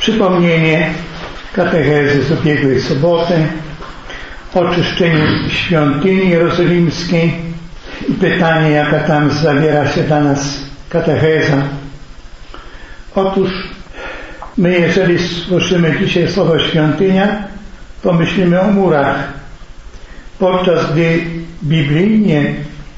Przypomnienie katechezy z ubiegłej soboty, oczyszczeniu świątyni jerozolimskiej i pytanie, jaka tam zawiera się dla nas katecheza. Otóż my, jeżeli słyszymy dzisiaj słowo świątynia, to myślimy o murach, podczas gdy biblijnie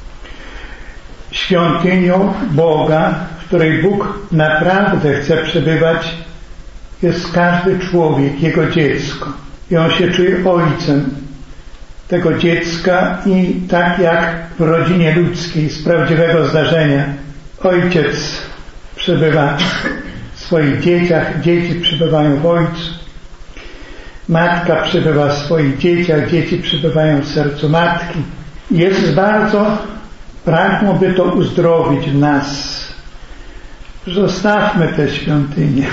świątynią Boga, w której Bóg naprawdę chce przebywać, jest każdy człowiek, jego dziecko. I on się czuje ojcem tego dziecka i tak jak w rodzinie ludzkiej z prawdziwego zdarzenia ojciec przebywa w swoich dzieciach, dzieci przebywają w ojcu, matka przebywa w swoich dzieciach, dzieci przebywają w sercu matki. Jezus bardzo pragnął, by to uzdrowić w nas. Zostawmy te świątynie,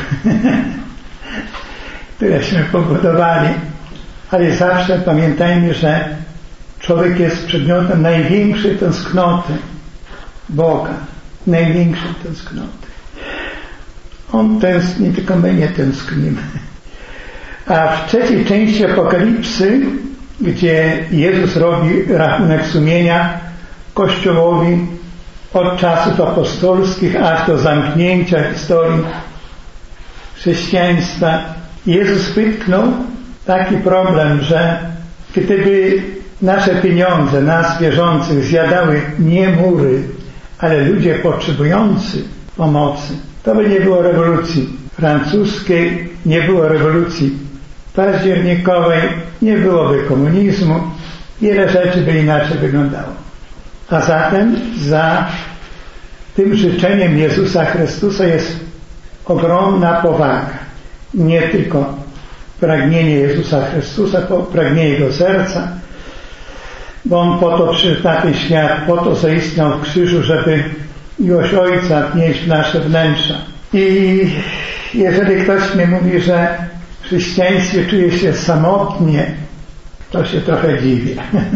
któreśmy pobudowali, ale zawsze pamiętajmy, że człowiek jest przedmiotem największej tęsknoty Boga, największej tęsknoty. On tęskni, tylko my nie tęsknimy. A w trzeciej części Apokalipsy, gdzie Jezus robi rachunek sumienia Kościołowi od czasów apostolskich aż do zamknięcia historii chrześcijaństwa, Jezus wytknął taki problem, że gdyby nasze pieniądze, nas wierzących, zjadały nie mury, ale ludzie potrzebujący pomocy, to by nie było rewolucji francuskiej, nie było rewolucji październikowej, nie byłoby komunizmu, wiele rzeczy by inaczej wyglądało. A zatem za tym życzeniem Jezusa Chrystusa jest ogromna powaga. Nie tylko pragnienie Jezusa Chrystusa, pragnienie Jego serca, bo On po to przyszedł na ten świat, po to zaistniał w krzyżu, żeby miłość Ojca wnieść w nasze wnętrza. I jeżeli ktoś mi mówi, że w chrześcijaństwie czuje się samotnie, to się trochę dziwię.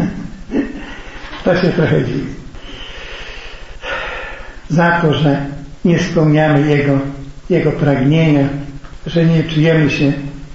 To się trochę dziwi. Za to, że nie spełniamy Jego pragnienia, że nie czujemy się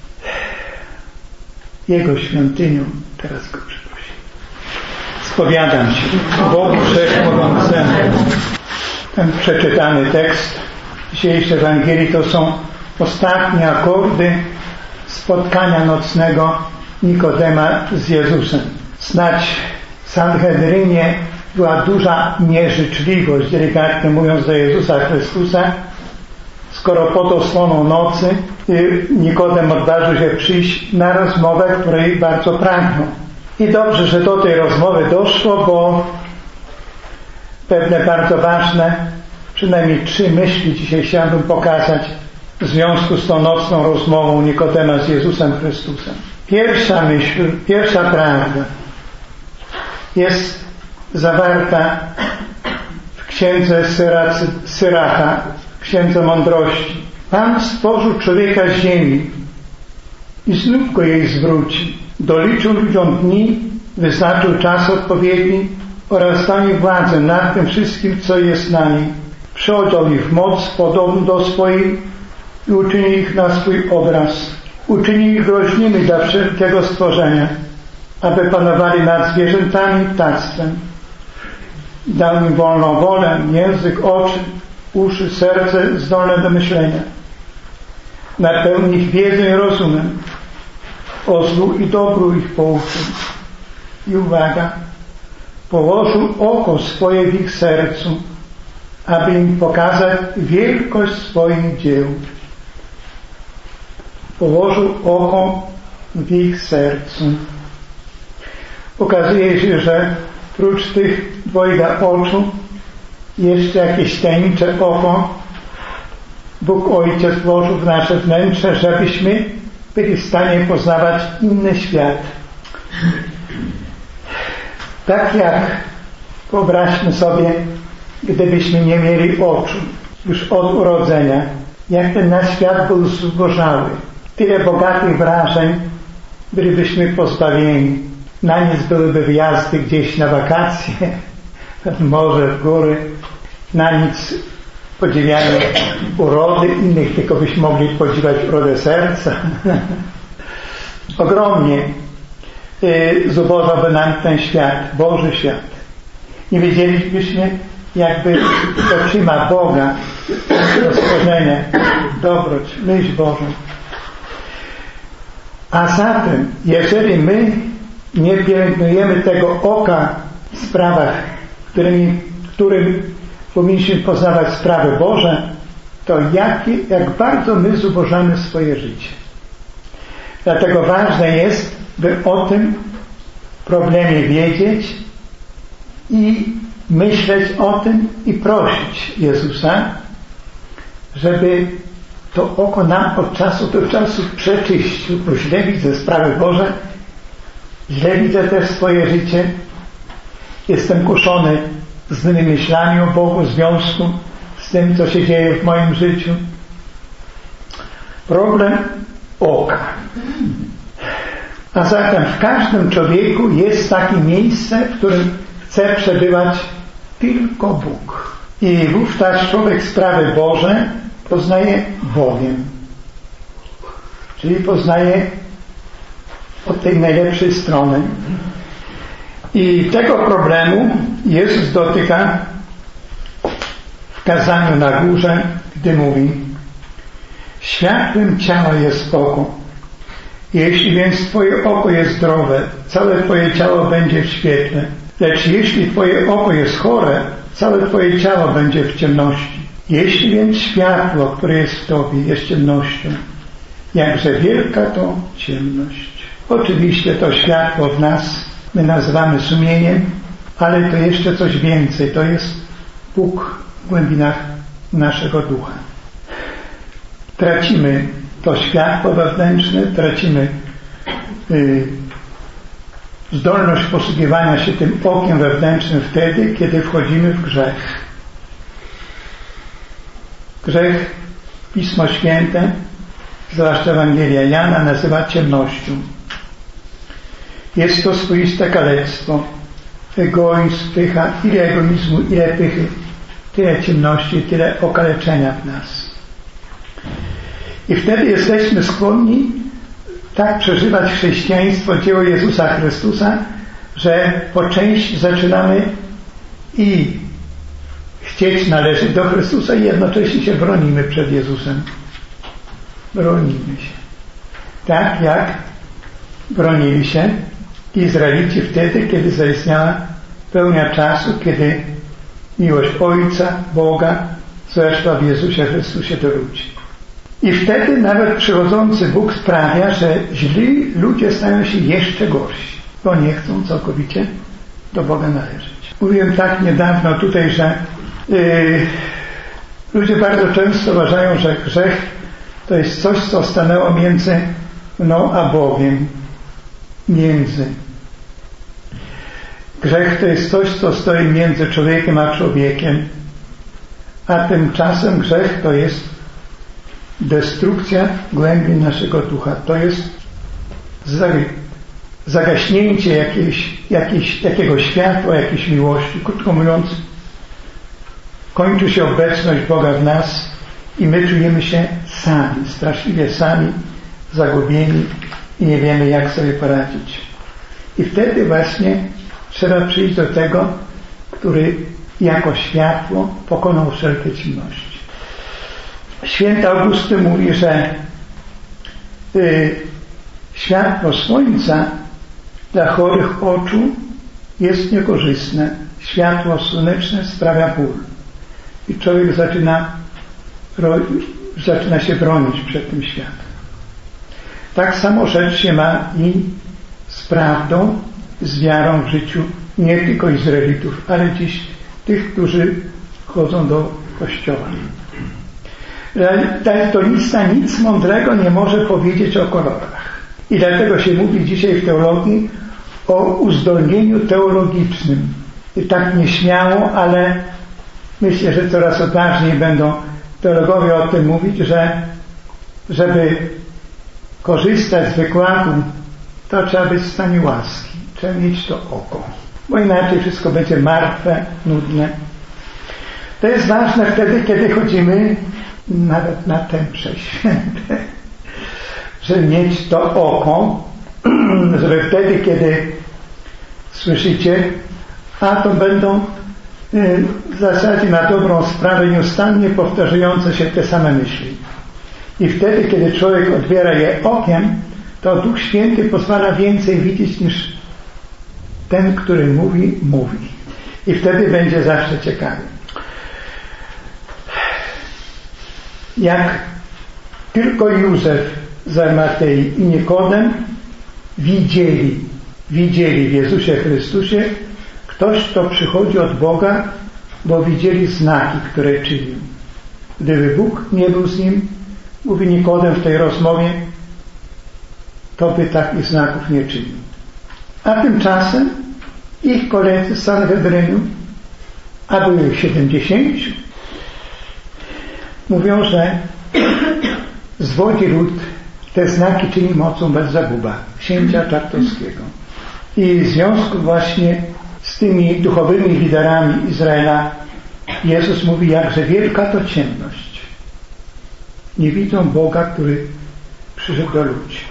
Jego świątynią. Teraz Go przeproszę. Spowiadam się Bogu Wszechmogącemu. Ten przeczytany tekst dzisiejszej Ewangelii to są ostatnie akordy spotkania nocnego Nikodema z Jezusem. Snadź w Sanhedrynie była duża nieżyczliwość, delikatnie mówiąc, do Jezusa Chrystusa, skoro pod osłoną nocy Nikodem odważył się przyjść na rozmowę, której bardzo pragnął. I dobrze, że do tej rozmowy doszło, bo pewne bardzo ważne, przynajmniej 3 myśli dzisiaj chciałbym pokazać w związku z tą nocną rozmową Nikodema z Jezusem Chrystusem. Pierwsza myśl, pierwsza prawda jest zawarta w księdze Syracha, w księdze mądrości. Pan stworzył człowieka z ziemi i znów go jej zwróci. Doliczył ludziom dni, wyznaczył czas odpowiedni oraz dał im władzę nad tym wszystkim, co jest na niej. Przeodział ich w moc podobną do swojej i uczynił ich na swój obraz. Uczynił ich groźnymi dla wszelkiego stworzenia, aby panowali nad zwierzętami i ptactwem. Dał im wolną wolę, język, oczy, uszy, serce zdolne do myślenia. Napełnił ich wiedzą i rozumem. O zlu i dobru ich pouczył. I uwaga, położył oko swoje w ich sercu, aby im pokazać wielkość swoich dzieł. Położył oko w ich sercu. Okazuje się, że prócz tych 2 oczu jeszcze jakieś tajemnicze oko Bóg Ojciec włożył w nasze wnętrze, żebyśmy byli w stanie poznawać inny świat. Tak jak wyobraźmy sobie, gdybyśmy nie mieli oczu już od urodzenia, jak ten nasz świat był zubożały. Tyle bogatych wrażeń bylibyśmy pozbawieni. Na nic byłyby wyjazdy gdzieś na wakacje, w morze, w góry. Na nic podziwianiu urody innych, tylko byśmy mogli podziwiać urodę serca. Ogromnie zubożałby nam ten świat, Boży świat. Nie wiedzielibyśmy, jakby oczyma Boga do stworzenia, dobroć, myśl Bożą. A zatem, jeżeli my nie pielęgnujemy tego oka w sprawach, którym powinniśmy poznawać sprawy Boże, to jak bardzo my zubożamy swoje życie. Dlatego ważne jest, by o tym problemie wiedzieć i myśleć o tym i prosić Jezusa, żeby to oko nam od czasu do czasu przeczyścił, bo źle widzę sprawy Boże, źle widzę też swoje życie, jestem kuszony złymi myślami o Bogu, w związku z tym, co się dzieje w moim życiu. Problem oka. A zatem w każdym człowieku jest takie miejsce, w którym chce przebywać tylko Bóg. I wówczas człowiek sprawy Boże poznaje Bogiem. Czyli poznaje od tej najlepszej strony. I tego problemu Jezus dotyka w kazaniu na górze, gdy mówi: światłem ciała jest oko. Jeśli więc Twoje oko jest zdrowe, całe Twoje ciało będzie w świetle. Lecz jeśli Twoje oko jest chore, całe Twoje ciało będzie w ciemności. Jeśli więc światło, które jest w Tobie, jest ciemnością, jakże wielka to ciemność. Oczywiście to światło w nas my nazywamy sumieniem, ale to jeszcze coś więcej. To jest Bóg w głębinach naszego ducha. Tracimy to światło wewnętrzne, tracimy zdolność posługiwania się tym okiem wewnętrznym wtedy, kiedy wchodzimy w grzech. Grzech Pismo Święte, zwłaszcza Ewangelia Jana, nazywa ciemnością. Jest to swoiste kalectwo, egoizm, pycha, ile egoizmu, ile pychy, tyle ciemności, tyle okaleczenia w nas. I wtedy jesteśmy skłonni tak przeżywać chrześcijaństwo, dzieło Jezusa Chrystusa, że po części zaczynamy i chcieć należeć do Chrystusa i jednocześnie się bronimy przed Jezusem. Bronimy się. Tak jak bronili się Izraelici wtedy, kiedy zaistniała pełnia czasu, kiedy miłość Ojca, Boga zeszła w Jezusie Chrystusie do ludzi. I wtedy nawet przychodzący Bóg sprawia, że źli ludzie stają się jeszcze gorsi, bo nie chcą całkowicie do Boga należeć. Mówiłem tak niedawno tutaj, że ludzie bardzo często uważają, że grzech to jest coś, co stanęło między mną a Bogiem. Grzech to jest coś, co stoi między człowiekiem a człowiekiem, a tymczasem grzech to jest destrukcja głębin naszego ducha. To jest zagaśnięcie jakiegoś światła, jakiejś miłości. Krótko mówiąc, kończy się obecność Boga w nas i my czujemy się sami, straszliwie sami, zagubieni i nie wiemy, jak sobie poradzić. I wtedy właśnie trzeba przyjść do tego, który jako światło pokonał wszelkie ciemności. Święty Augustyn mówi, że światło słońca dla chorych oczu jest niekorzystne. Światło słoneczne sprawia ból. I człowiek zaczyna się bronić przed tym światłem. Tak samo rzecz się ma i z prawdą, z wiarą w życiu nie tylko Izraelitów, ale dziś tych, którzy chodzą do kościoła. Daltonista nic mądrego nie może powiedzieć o kolorach. I dlatego się mówi dzisiaj w teologii o uzdolnieniu teologicznym. I tak nieśmiało, ale myślę, że coraz odważniej będą teologowie o tym mówić, że żeby korzystać z wykładu, to trzeba być w stanie łaski. Trzeba mieć to oko. Bo inaczej wszystko będzie martwe, nudne. To jest ważne wtedy, kiedy chodzimy nawet na te msze święte, żeby mieć to oko, żeby wtedy, kiedy słyszycie, a to będą w zasadzie na dobrą sprawę nieustannie powtarzające się te same myśli. I wtedy, kiedy człowiek odbiera je okiem, to Duch Święty pozwala więcej widzieć niż ten, który mówi. I wtedy będzie zawsze ciekawy. Jak tylko Józef z Arimatei i Nikodem widzieli w Jezusie Chrystusie ktoś, kto przychodzi od Boga, bo widzieli znaki, które czynił. Gdyby Bóg nie był z nim, mówi Nikodem w tej rozmowie, to by takich znaków nie czynił. A tymczasem ich koledzy z Sanhedrynu, a było ich 70, mówią, że zwodzi lud, te znaki czyni mocą Belzebuba, księcia Czartoskiego. I w związku właśnie z tymi duchowymi liderami Izraela Jezus mówi, jakże wielka to ciemność. Nie widzą Boga, który przyszedł do ludzi.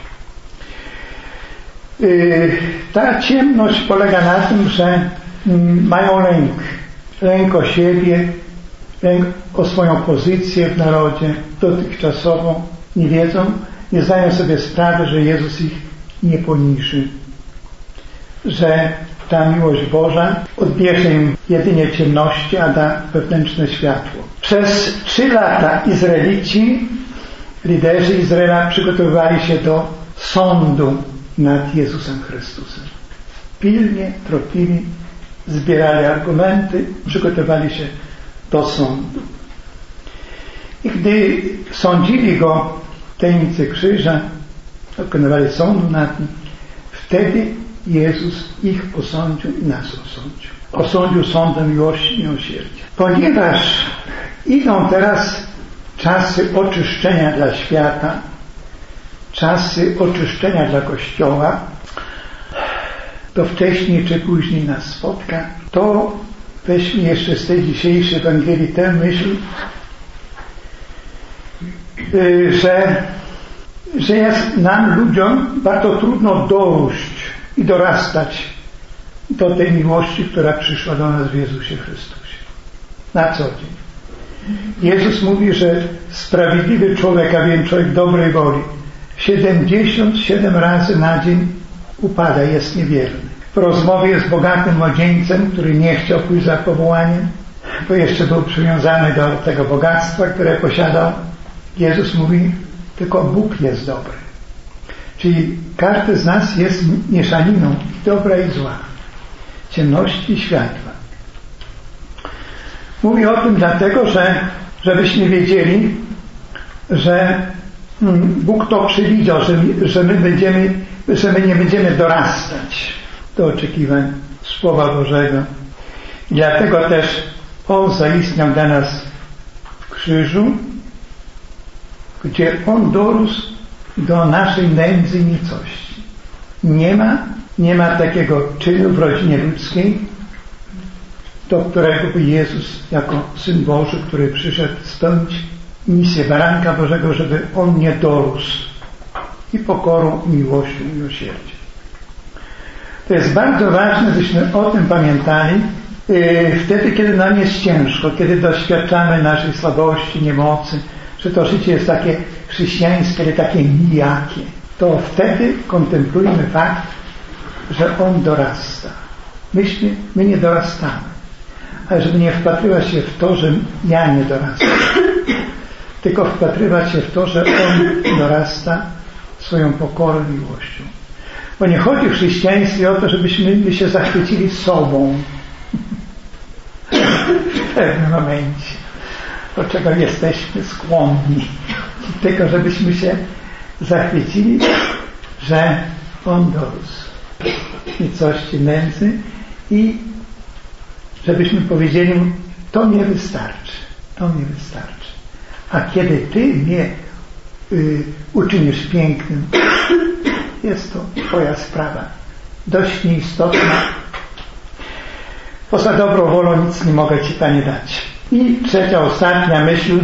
Ta ciemność polega na tym, że mają lęk o siebie, lęk o swoją pozycję w narodzie dotychczasową, nie wiedzą, nie zdają sobie sprawy, że Jezus ich nie poniży, że ta miłość Boża odbierze im jedynie ciemności, a da wewnętrzne światło. Przez 3 lata Izraelici, liderzy Izraela, przygotowywali się do sądu nad Jezusem Chrystusem. Pilnie tropili, zbierali argumenty, przygotowali się do sądu. I gdy sądzili go w tajemnicy krzyża, dokonywali sądu nad nim, wtedy Jezus ich osądził i nas osądził. Osądził sądem miłości i miłosierdzia. Ponieważ idą teraz czasy oczyszczenia dla świata, czasy oczyszczenia dla Kościoła, to wcześniej czy później nas spotka, to weźmy jeszcze z tej dzisiejszej Ewangelii tę myśl, że jest nam, ludziom, bardzo trudno dojść i dorastać do tej miłości, która przyszła do nas w Jezusie Chrystusie. Na co dzień. Jezus mówi, że sprawiedliwy człowiek, a więc człowiek dobrej woli, 77 razy na dzień upada, jest niewierny. W rozmowie z bogatym młodzieńcem, który nie chciał pójść za powołaniem, bo jeszcze był przywiązany do tego bogactwa, które posiadał, Jezus mówi, tylko Bóg jest dobry. Czyli każdy z nas jest mieszaniną dobra i zła, ciemności i światła. Mówię o tym dlatego, żebyśmy wiedzieli, że Bóg to przewidział, że my nie będziemy dorastać do oczekiwań Słowa Bożego. I dlatego też On zaistniał dla nas w krzyżu, gdzie On dorósł do naszej nędzy i nicości. Nie ma takiego czynu w rodzinie ludzkiej, do którego by Jezus jako Syn Boży, który przyszedł spełnić misję Baranka Bożego, żeby On nie dorósł i pokorą, i miłością, i miłosierdziem. To jest bardzo ważne, byśmy o tym pamiętali wtedy, kiedy nam jest ciężko, kiedy doświadczamy naszej słabości, niemocy, że to życie jest takie chrześcijańskie, ale takie nijakie. To wtedy kontemplujmy fakt, że On dorasta. My nie dorastamy. Ale żeby nie wpatrywać się w to, że ja nie dorastam, tylko wpatrywać się w to, że On dorasta swoją pokorą i miłością. Bo nie chodzi w chrześcijaństwie o to, żebyśmy się zachwycili sobą w pewnym momencie, do czego jesteśmy skłonni, tylko żebyśmy się zachwycili, że On dorósł nicości, nędzy i żebyśmy powiedzieli Mu, to nie wystarczy, to nie wystarczy. A kiedy Ty mnie uczynisz pięknym, jest to Twoja sprawa, dość nieistotna. Poza dobrą wolą nic nie mogę Ci, Panie, dać. I trzecia, ostatnia myśl.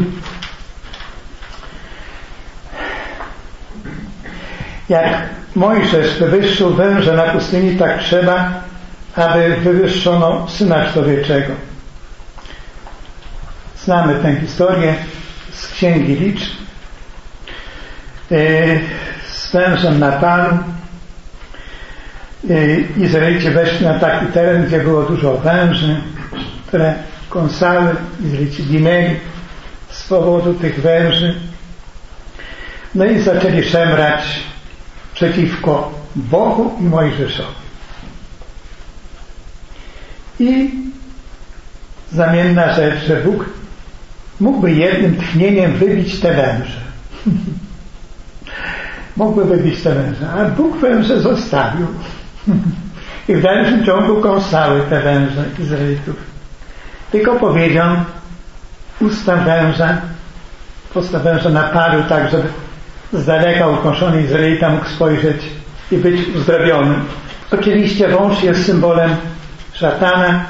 Jak Mojżesz wywyższył węża na pustyni, tak trzeba, aby wywyższono Syna Człowieczego. Znamy tę historię z Księgi Liczb. Z wężem na Palu. Izraelici weszli na taki teren, gdzie było dużo węży, które kąsały. Izraelici ginęli z powodu tych węży. No i zaczęli szemrać przeciwko Bogu i Mojżeszowi. I znamienna rzecz, że Bóg mógłby jednym tchnieniem wybić te węże. Mógłby wybić te węże, a Bóg węże zostawił. I w dalszym ciągu kąsały te węże Izraelitów. Tylko powiedział, postaw węża na palu, tak żeby z daleka ukąszony Izraelita mógł spojrzeć i być uzdrowiony. Oczywiście wąż jest symbolem szatana.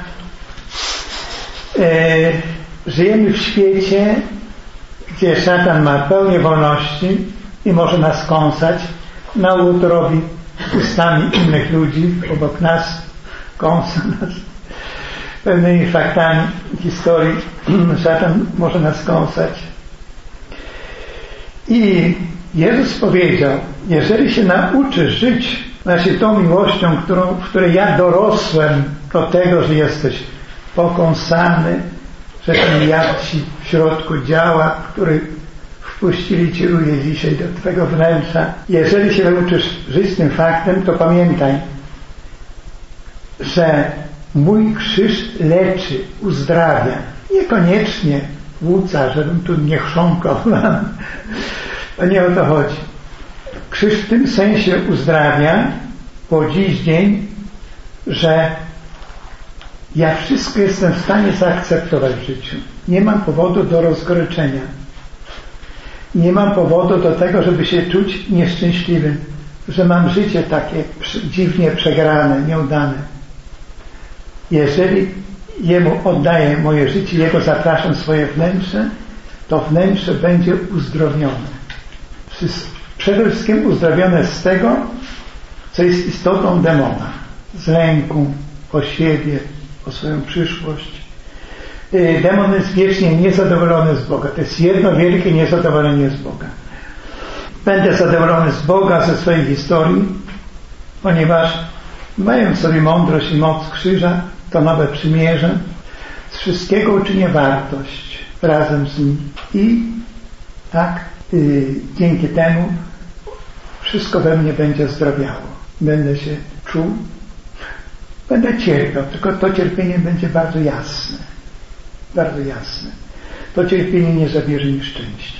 Żyjemy w świecie, gdzie szatan ma pełnię wolności i może nas kąsać. Na łód robi ustami innych ludzi obok nas, kąsa nas pewnymi faktami historii. Szatan może nas kąsać. I Jezus powiedział, jeżeli się nauczysz żyć tą miłością, w której ja dorosłem do tego, że jesteś pokąsany, że ten jad ci w środku działa, który wpuścili ci ludzie dzisiaj do twego wnętrza. Jeżeli się nauczysz żyć z tym faktem, to pamiętaj, że mój krzyż leczy, uzdrawia. Niekoniecznie włóca, żebym tu nie chrząkał. To nie o to chodzi. Krzyż w tym sensie uzdrawia po dziś dzień, że ja wszystko jestem w stanie zaakceptować w życiu. Nie mam powodu do rozgoryczenia. Nie mam powodu do tego, żeby się czuć nieszczęśliwym, że mam życie takie dziwnie przegrane, nieudane. Jeżeli Jemu oddaję moje życie, Jego zapraszam w swoje wnętrze, to wnętrze będzie uzdrowione. Przede wszystkim uzdrowione z tego, co jest istotą demona. Z lęku o siebie, o swoją przyszłość. Demon jest wiecznie niezadowolony z Boga. To jest jedno wielkie niezadowolenie z Boga. Będę zadowolony z Boga, ze swojej historii, ponieważ mając sobie mądrość i moc krzyża, to nowe przymierze, z wszystkiego uczynię wartość razem z Nim. I tak dzięki temu wszystko we mnie będzie zdrowiało. Będę się czuł, będę cierpiał, tylko to cierpienie będzie bardzo jasne. Bardzo jasne. To cierpienie nie zabierze mi szczęścia.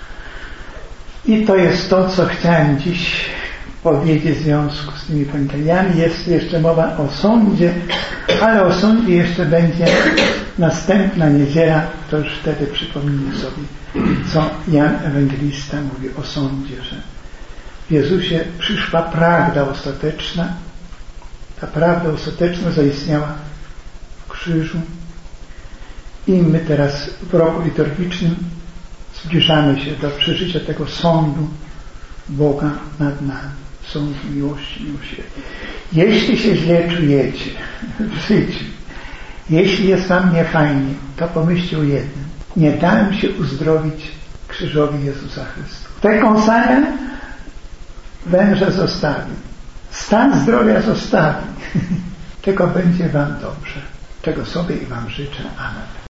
I to jest to, co chciałem dziś powiedzieć w związku z tymi pamiętaniami. Jest jeszcze mowa o sądzie, ale o sądzie jeszcze będzie następna niedziela, to już wtedy przypomnijmy sobie, co Jan Ewangelista mówi o sądzie, że w Jezusie przyszła prawda ostateczna. Ta prawda ostateczna zaistniała w krzyżu. I my teraz w roku liturgicznym zbliżamy się do przeżycia tego sądu Boga nad nami. Sąd miłości, miłosierdzia. Jeśli się źle czujecie w życiu, jeśli jest wam niefajnie, to pomyślcie o jednym. Nie dałem się uzdrowić krzyżowi Jezusa Chrystusa. Te kąsania węże zostawi. Stan zdrowia zostawi. Tylko będzie wam dobrze. Czego sobie i wam życzę. Amen.